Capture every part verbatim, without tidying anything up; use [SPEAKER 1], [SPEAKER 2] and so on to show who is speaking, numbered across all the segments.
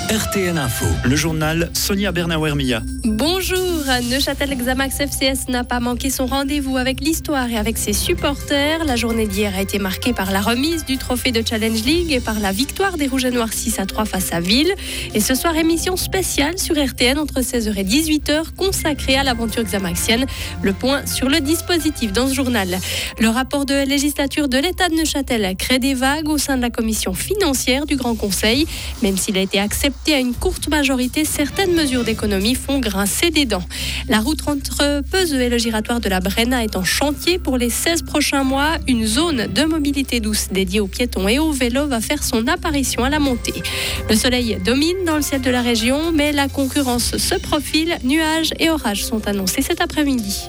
[SPEAKER 1] R T N Info, le journal Sonia Bernauer-Mia.
[SPEAKER 2] Bonjour, Neuchâtel Xamax F C S n'a pas manqué son rendez-vous avec l'histoire et avec ses supporters. La journée d'hier a été marquée par la remise du trophée de Challenge League et par la victoire des Rouges et Noirs six à trois face à Ville. Et ce soir, émission spéciale sur R T N entre seize heures et dix-huit heures consacrée à l'aventure xamaxienne. Le point sur le dispositif dans ce journal. Le rapport de législature de l'État de Neuchâtel crée des vagues au sein de la commission financière du Grand Conseil. Même s'il a été accepté à une courte majorité, certaines mesures d'économie font grincer des dents. La route entre Peseux et le giratoire de la Brenna est en chantier pour les seize prochains mois. Une zone de mobilité douce dédiée aux piétons et aux vélos va faire son apparition à la montée. Le soleil domine dans le ciel de la région, mais la concurrence se profile. Nuages et orages sont annoncés cet après-midi.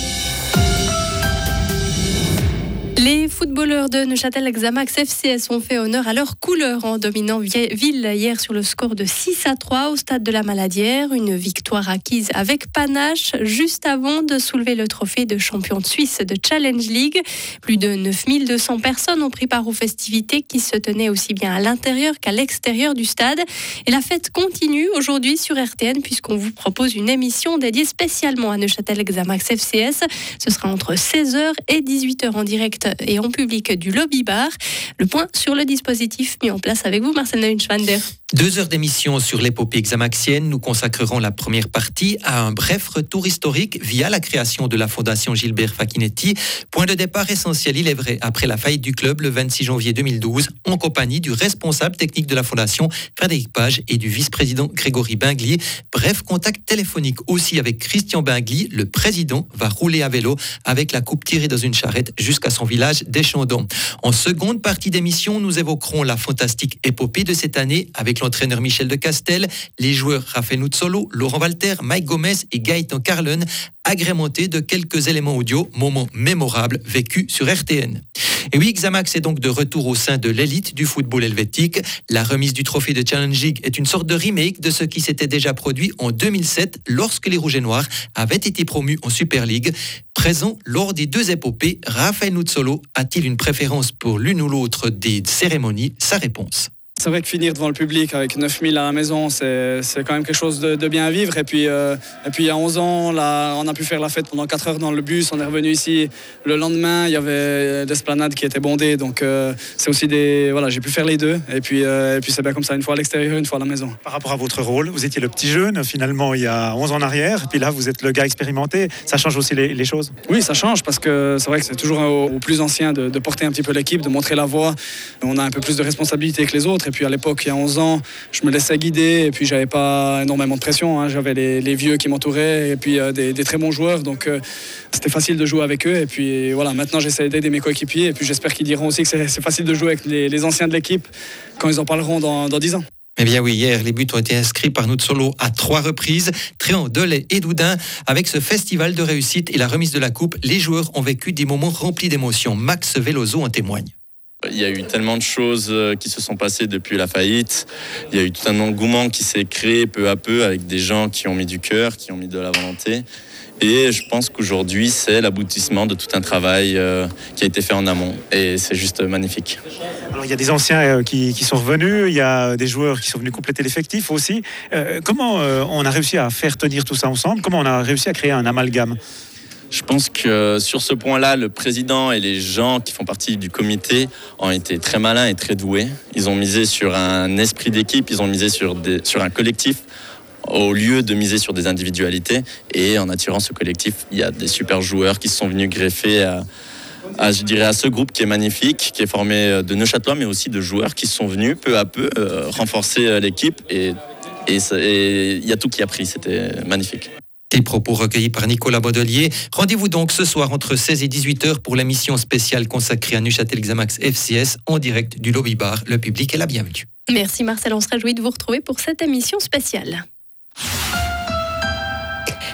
[SPEAKER 2] Les footballeurs de Neuchâtel Xamax F C S ont fait honneur à leur couleur en dominant Ville hier sur le score de six à trois au stade de la Maladière. Une victoire acquise avec panache juste avant de soulever le trophée de champion de Suisse de Challenge League. Plus de neuf mille deux cents personnes ont pris part aux festivités qui se tenaient aussi bien à l'intérieur qu'à l'extérieur du stade. Et la fête continue aujourd'hui sur R T N puisqu'on vous propose une émission dédiée spécialement à Neuchâtel Xamax F C S. Ce sera entre seize heures et dix-huit heures en direct et en public du Lobby Bar. Le point sur le dispositif mis en place avec vous, Marcel Neuenschwander.
[SPEAKER 3] Deux heures d'émission sur l'épopée xamaxienne. Nous consacrerons la première partie à un bref retour historique via la création de la Fondation Gilbert Facchinetti. Point de départ essentiel, il est vrai, après la faillite du club le vingt-six janvier deux mille douze, en compagnie du responsable technique de la Fondation, Frédéric Page, et du vice-président Grégory Bingli. Bref, contact téléphonique aussi avec Christian Bingli. Le président va rouler à vélo avec la coupe tirée dans une charrette jusqu'à son village d'Échandon. En seconde partie d'émission, nous évoquerons la fantastique épopée de cette année avec l'entraîneur Michel de Castel, les joueurs Raphaël Nuzzolo, Laurent Walter, Mike Gomez et Gaëtan Carlen, agrémentés de quelques éléments audio, moments mémorables vécus sur R T N. Et oui, Xamax est donc de retour au sein de l'élite du football helvétique. La remise du trophée de Challenge League est une sorte de remake de ce qui s'était déjà produit en deux mille sept lorsque les Rouges et Noirs avaient été promus en Super League. Présent lors des deux épopées, Raphaël Nuzzolo a-t-il une préférence pour l'une ou l'autre des cérémonies ? Sa réponse.
[SPEAKER 4] C'est vrai que finir devant le public avec neuf mille à la maison, c'est, c'est quand même quelque chose de, de bien à vivre. Et puis, euh, et puis à onze ans, là, on a pu faire la fête pendant quatre heures dans le bus. On est revenu ici le lendemain. Il y avait l'esplanade qui était bondée. Donc euh, c'est aussi des... Voilà, j'ai pu faire les deux. Et puis, euh, et puis c'est bien comme ça, une fois à l'extérieur, une fois à la maison.
[SPEAKER 5] Par rapport à votre rôle, vous étiez le petit jeune, finalement, il y a onze ans en arrière. Et puis là, vous êtes le gars expérimenté. Ça change aussi les, les choses ?
[SPEAKER 4] Oui, ça change parce que c'est vrai que c'est toujours aux, aux plus anciens de, de porter un petit peu l'équipe, de montrer la voie. On a un peu plus de responsabilité que les autres. Et puis à l'époque, il y a onze ans, je me laissais guider et puis j'avais pas énormément de pression. Hein. J'avais les, les vieux qui m'entouraient et puis euh, des, des très bons joueurs. Donc euh, c'était facile de jouer avec eux. Et puis voilà, maintenant j'essaie d'aider mes coéquipiers. Et puis j'espère qu'ils diront aussi que c'est, c'est facile de jouer avec les, les anciens de l'équipe quand ils en parleront dans, dans dix ans.
[SPEAKER 3] Eh bien oui, hier, les buts ont été inscrits par Nuzzolo à trois reprises. Tréant, Delay et Doudin. Avec ce festival de réussite et la remise de la coupe, les joueurs ont vécu des moments remplis d'émotions. Max Veloso en témoigne.
[SPEAKER 6] Il y a eu tellement de choses qui se sont passées depuis la faillite. Il y a eu tout un engouement qui s'est créé peu à peu avec des gens qui ont mis du cœur, qui ont mis de la volonté. Et je pense qu'aujourd'hui, c'est l'aboutissement de tout un travail euh, qui a été fait en amont. Et c'est juste magnifique.
[SPEAKER 5] Alors, il y a des anciens euh, qui, qui sont revenus, il y a des joueurs qui sont venus compléter l'effectif aussi. Euh, comment euh, on a réussi à faire tenir tout ça ensemble ? Comment on a réussi à créer un amalgame ?
[SPEAKER 6] Je pense que sur ce point-là, le président et les gens qui font partie du comité ont été très malins et très doués. Ils ont misé sur un esprit d'équipe, ils ont misé sur, des, sur un collectif au lieu de miser sur des individualités. Et en attirant ce collectif, il y a des super joueurs qui se sont venus greffer à, à, je dirais, à ce groupe qui est magnifique, qui est formé de Neuchâtelois, mais aussi de joueurs qui sont venus peu à peu euh, renforcer l'équipe. Et il y a tout qui a pris, c'était magnifique.
[SPEAKER 3] Les propos recueillis par Nicolas Baudelier. Rendez-vous donc ce soir entre seize et dix-huit heures pour l'émission spéciale consacrée à Neuchâtel Xamax F C S en direct du Lobby Bar. Le public est la bienvenue.
[SPEAKER 2] Merci Marcel, on se réjouit de vous retrouver pour cette émission spéciale.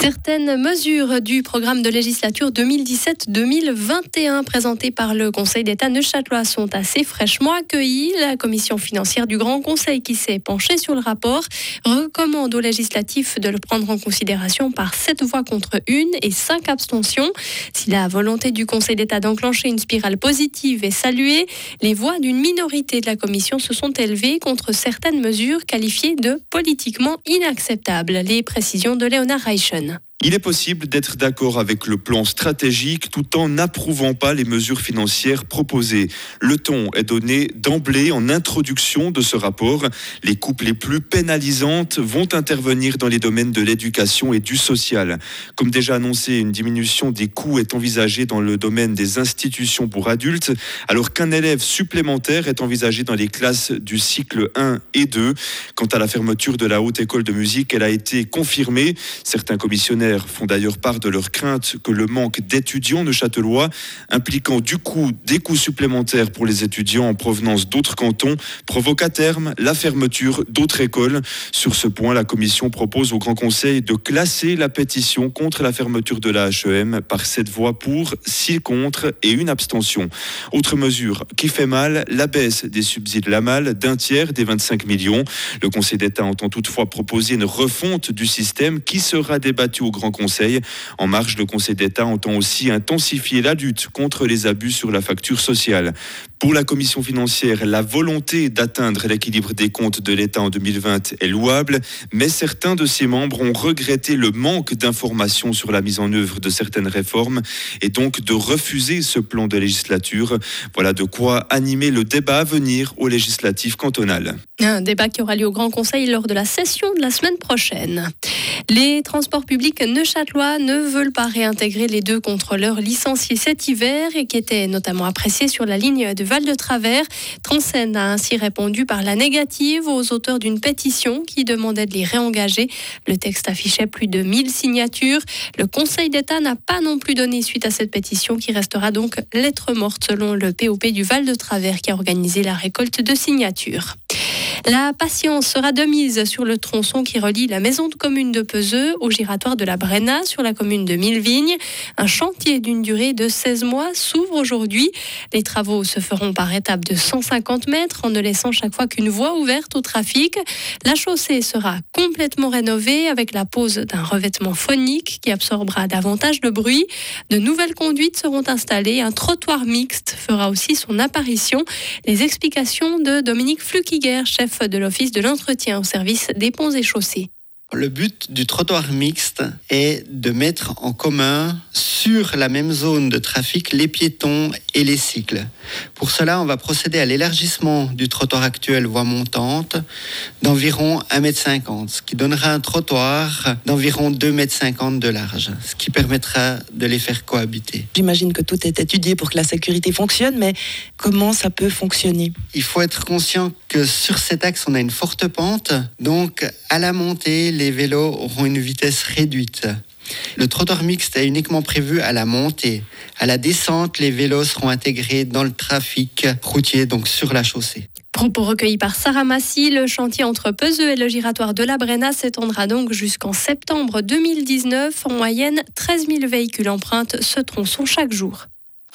[SPEAKER 2] Certaines mesures du programme de législature deux mille dix-sept deux mille vingt et un présenté par le Conseil d'État neuchâtelois sont assez fraîchement accueillies. La commission financière du Grand Conseil, qui s'est penchée sur le rapport, recommande au législatif de le prendre en considération par sept voix contre une et cinq abstentions. Si la volonté du Conseil d'État d'enclencher une spirale positive est saluée, les voix d'une minorité de la commission se sont élevées contre certaines mesures qualifiées de politiquement inacceptables. Les précisions de Léonard Reichen.
[SPEAKER 7] Il est possible d'être d'accord avec le plan stratégique tout en n'approuvant pas les mesures financières proposées. Le ton est donné d'emblée en introduction de ce rapport. Les coupes les plus pénalisantes vont intervenir dans les domaines de l'éducation et du social. Comme déjà annoncé, une diminution des coûts est envisagée dans le domaine des institutions pour adultes, alors qu'un élève supplémentaire est envisagé dans les classes du cycle un et deux. Quant à la fermeture de la Haute École de musique, elle a été confirmée. Certains commissionnaires font d'ailleurs part de leur crainte que le manque d'étudiants neuchâtelois, impliquant du coup des coûts supplémentaires pour les étudiants en provenance d'autres cantons, provoque à terme la fermeture d'autres écoles. Sur ce point, la commission propose au Grand Conseil de classer la pétition contre la fermeture de la H E M par sept voix pour, six contre et une abstention. Autre mesure qui fait mal, la baisse des subsides L A M A L d'un tiers des vingt-cinq millions. Le Conseil d'État entend toutefois proposer une refonte du système qui sera débattue au Grand Conseil. En marge, le Conseil d'État entend aussi intensifier la lutte contre les abus sur la facture sociale. Pour la Commission financière, la volonté d'atteindre l'équilibre des comptes de l'État en deux mille vingt est louable, mais certains de ses membres ont regretté le manque d'informations sur la mise en œuvre de certaines réformes et donc de refuser ce plan de législature. Voilà de quoi animer le débat à venir au législatif cantonal.
[SPEAKER 2] Un débat qui aura lieu au Grand Conseil lors de la session de la semaine prochaine. Les transports publics neuchâtelois ne veulent pas réintégrer les deux contrôleurs licenciés cet hiver et qui étaient notamment appréciés sur la ligne de Val-de-Travers. Transen a ainsi répondu par la négative aux auteurs d'une pétition qui demandait de les réengager. Le texte affichait plus de mille signatures. Le Conseil d'État n'a pas non plus donné suite à cette pétition qui restera donc lettre morte selon le P O P du Val-de-Travers qui a organisé la récolte de signatures. La patience sera de mise sur le tronçon qui relie la maison de commune de Peseux au giratoire de la Brenna sur la commune de Millevignes. Un chantier d'une durée de seize mois s'ouvre aujourd'hui. Les travaux se feront par étapes de cent cinquante mètres en ne laissant chaque fois qu'une voie ouverte au trafic. La chaussée sera complètement rénovée avec la pose d'un revêtement phonique qui absorbera davantage de bruit. De nouvelles conduites seront installées. Un trottoir mixte fera aussi son apparition. Les explications de Dominique Flukiger, chef de l'Office de l'entretien au service des ponts et chaussées.
[SPEAKER 8] Le but du trottoir mixte est de mettre en commun sur la même zone de trafic les piétons et les cycles. Pour cela, on va procéder à l'élargissement du trottoir actuel voie montante d'environ un mètre cinquante, ce qui donnera un trottoir d'environ deux mètres cinquante de large, ce qui permettra de les faire cohabiter.
[SPEAKER 9] J'imagine que tout est étudié pour que la sécurité fonctionne, mais comment ça peut fonctionner ?
[SPEAKER 8] Il faut être conscient que sur cet axe, on a une forte pente, donc à la montée, les vélos auront une vitesse réduite. Le trottoir mixte est uniquement prévu à la montée. À la descente, les vélos seront intégrés dans le trafic routier, donc sur la chaussée.
[SPEAKER 2] Propos recueillis par Sarah Massy, le chantier entre Peseux et le giratoire de la Brenna s'étendra donc jusqu'en septembre deux mille dix-neuf. En moyenne, treize mille véhicules empruntent ce tronçon chaque jour.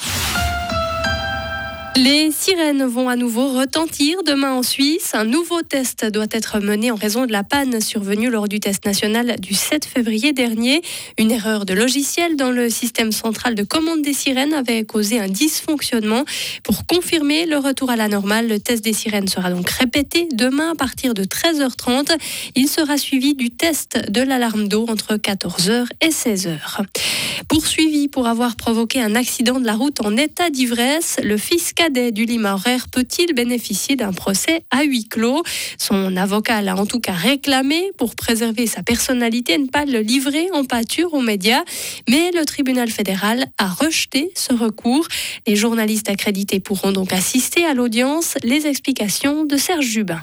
[SPEAKER 2] Les sirènes vont à nouveau retentir demain en Suisse. Un nouveau test doit être mené en raison de la panne survenue lors du test national du sept février dernier. Une erreur de logiciel dans le système central de commande des sirènes avait causé un dysfonctionnement. Pour confirmer le retour à la normale, le test des sirènes sera donc répété demain à partir de treize heures trente. Il sera suivi du test de l'alarme d'eau entre quatorze heures et seize heures. Poursuivi pour avoir provoqué un accident de la route en état d'ivresse, le fils cadet du Lima Horaire peut-il bénéficier d'un procès à huis clos ? Son avocat l'a en tout cas réclamé pour préserver sa personnalité et ne pas le livrer en pâture aux médias. Mais le tribunal fédéral a rejeté ce recours. Les journalistes accrédités pourront donc assister à l'audience. Les explications de Serge Jubin.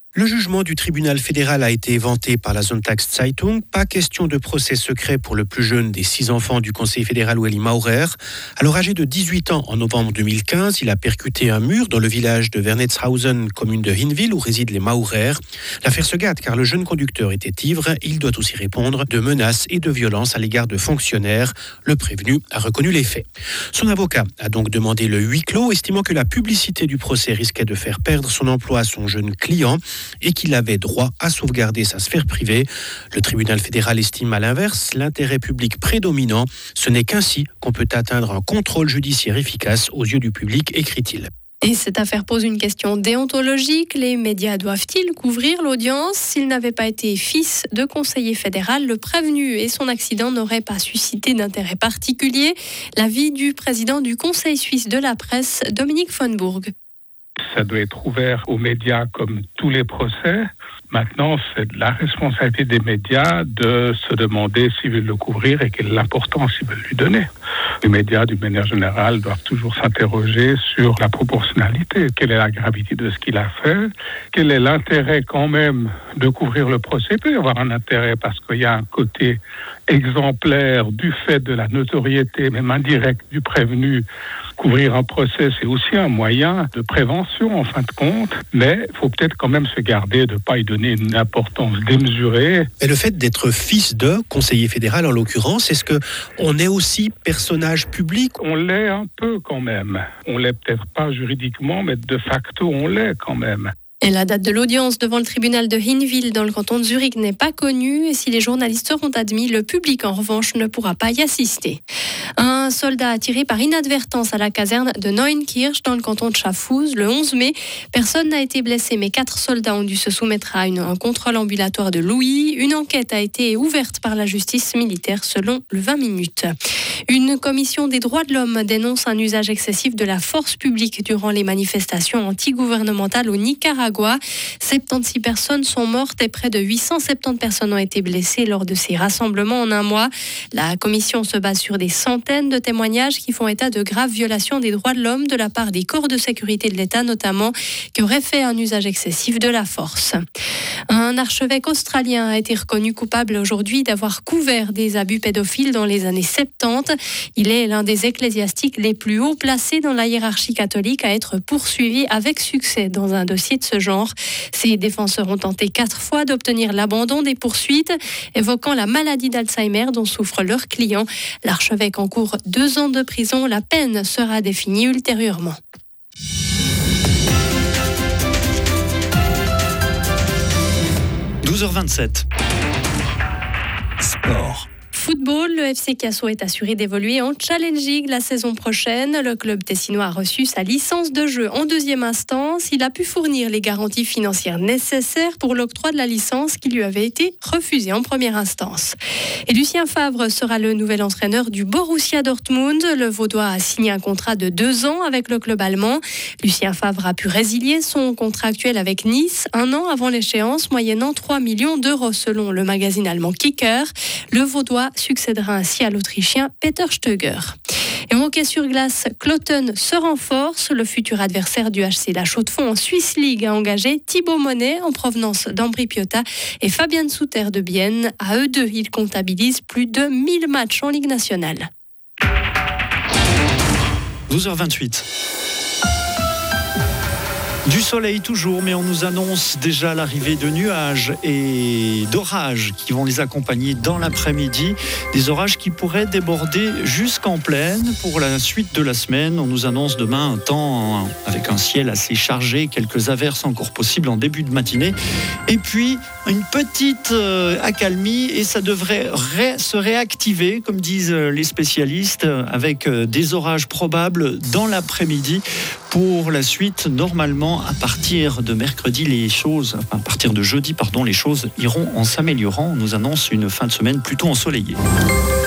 [SPEAKER 10] Le jugement du tribunal fédéral a été vanté par la Sonntagszeitung. Pas question de procès secret pour le plus jeune des six enfants du conseiller fédéral Ueli Maurer. Alors âgé de dix-huit ans en novembre deux mille quinze, il a percuté un mur dans le village de Wernitzhausen, commune de Hinwil, où résident les Maurer. L'affaire se gâte car le jeune conducteur était ivre. Il doit aussi répondre de menaces et de violences à l'égard de fonctionnaires. Le prévenu a reconnu les faits. Son avocat a donc demandé le huis clos, estimant que la publicité du procès risquait de faire perdre son emploi à son jeune client et qu'il avait droit à sauvegarder sa sphère privée. Le tribunal fédéral estime à l'inverse l'intérêt public prédominant. Ce n'est qu'ainsi qu'on peut atteindre un contrôle judiciaire efficace aux yeux du public, écrit-il.
[SPEAKER 2] Et cette affaire pose une question déontologique. Les médias doivent-ils couvrir l'audience ? S'il n'avait pas été fils de conseiller fédéral, le prévenu et son accident n'auraient pas suscité d'intérêt particulier. L'avis du président du Conseil suisse de la presse, Dominique von Burg.
[SPEAKER 11] Ça doit être ouvert aux médias comme tous les procès. Maintenant, c'est la responsabilité des médias de se demander s'ils veulent le couvrir et quelle est l'importance qu'ils veulent lui donner. Les médias, d'une manière générale, doivent toujours s'interroger sur la proportionnalité. Quelle est la gravité de ce qu'il a fait ? Quel est l'intérêt quand même de couvrir le procès ? Il peut y avoir un intérêt parce qu'il y a un côté exemplaire du fait de la notoriété, même indirecte, du prévenu. Couvrir un procès, c'est aussi un moyen de prévention, en fin de compte, mais il faut peut-être quand même se garder de ne pas y donner une importance démesurée.
[SPEAKER 10] Et le fait d'être fils de conseiller fédéral, en l'occurrence, est-ce qu'on est aussi personnage public ?
[SPEAKER 11] On l'est un peu quand même. On l'est peut-être pas juridiquement, mais de facto, on l'est quand même.
[SPEAKER 2] Et la date de l'audience devant le tribunal de Hinwil dans le canton de Zurich n'est pas connue et si les journalistes seront admis, le public en revanche ne pourra pas y assister. Un soldat a tiré par inadvertance à la caserne de Neunkirch dans le canton de Schaffhouse le onze mai. Personne n'a été blessé mais quatre soldats ont dû se soumettre à une, un contrôle ambulatoire de l'Ouï. Une enquête a été ouverte par la justice militaire selon le vingt minutes. Une commission des droits de l'homme dénonce un usage excessif de la force publique durant les manifestations anti-gouvernementales au Nicaragua. soixante-seize personnes sont mortes et près de huit cent soixante-dix personnes ont été blessées lors de ces rassemblements en un mois. La commission se base sur des centaines de témoignages qui font état de graves violations des droits de l'homme de la part des corps de sécurité de l'État notamment, qui auraient fait un usage excessif de la force. Un archevêque australien a été reconnu coupable aujourd'hui d'avoir couvert des abus pédophiles dans les années soixante-dix. Il est l'un des ecclésiastiques les plus haut placés dans la hiérarchie catholique à être poursuivi avec succès dans un dossier de ce genre. Ses défenseurs ont tenté quatre fois d'obtenir l'abandon des poursuites, évoquant la maladie d'Alzheimer dont souffre leur client. L'archevêque encourt deux ans de prison. La peine sera définie ultérieurement.
[SPEAKER 1] douze heures vingt-sept. Sport.
[SPEAKER 2] Football, le F C Casso est assuré d'évoluer en Challenge League la saison prochaine. Le club tessinois a reçu sa licence de jeu en deuxième instance. Il a pu fournir les garanties financières nécessaires pour l'octroi de la licence qui lui avait été refusée en première instance. Et Lucien Favre sera le nouvel entraîneur du Borussia Dortmund. Le Vaudois a signé un contrat de deux ans avec le club allemand. Lucien Favre a pu résilier son contrat actuel avec Nice un an avant l'échéance, moyennant trois millions d'euros selon le magazine allemand Kicker. Le Vaudois succédera ainsi à l'Autrichien Peter Stöger. Et en hockey sur glace, Cloton se renforce. Le futur adversaire du H C La Chaux-de-Fonds en Swiss League a engagé Thibaut Monet en provenance d'Ambri Piotta et Fabien Souter de Bienne. À eux deux, ils comptabilisent plus de mille matchs en Ligue nationale.
[SPEAKER 1] douze heures vingt-huit. Du soleil toujours, mais on nous annonce déjà l'arrivée de nuages et d'orages qui vont les accompagner dans l'après-midi. Des orages qui pourraient déborder jusqu'en plaine pour la suite de la semaine. On nous annonce demain un temps avec un ciel assez chargé, quelques averses encore possibles en début de matinée. Et puis une petite euh, accalmie et ça devrait ré- se réactiver, comme disent les spécialistes, avec euh, des orages probables dans l'après-midi. Pour la suite, normalement, à partir de mercredi, les choses, enfin, à partir de jeudi, pardon, les choses iront en s'améliorant. On nous annonce une fin de semaine plutôt ensoleillée.